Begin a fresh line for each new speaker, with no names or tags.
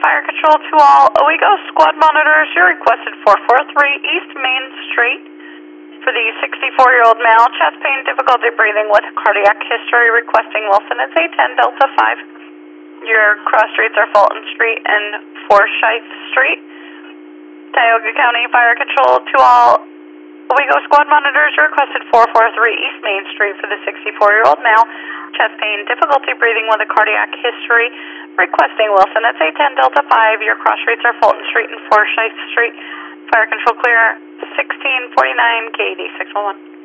Fire Control to all Owego squad monitors. You're requested 443 East Main Street for the 64-year-old male, chest pain, difficulty breathing with cardiac history, requesting Wilson. It's A10 Delta 5. Your cross streets are Fulton Street and Forsyth Street. Tioga County Fire Control to all Owego squad monitors. You're requested 443 East Main Street for the 64-year-old male, chest pain, difficulty breathing with a cardiac history, requesting Wilson. It's A10 Delta 5. Your cross streets are Fulton Street and Forsyth Street. Fire Control clear 1649 KD 611.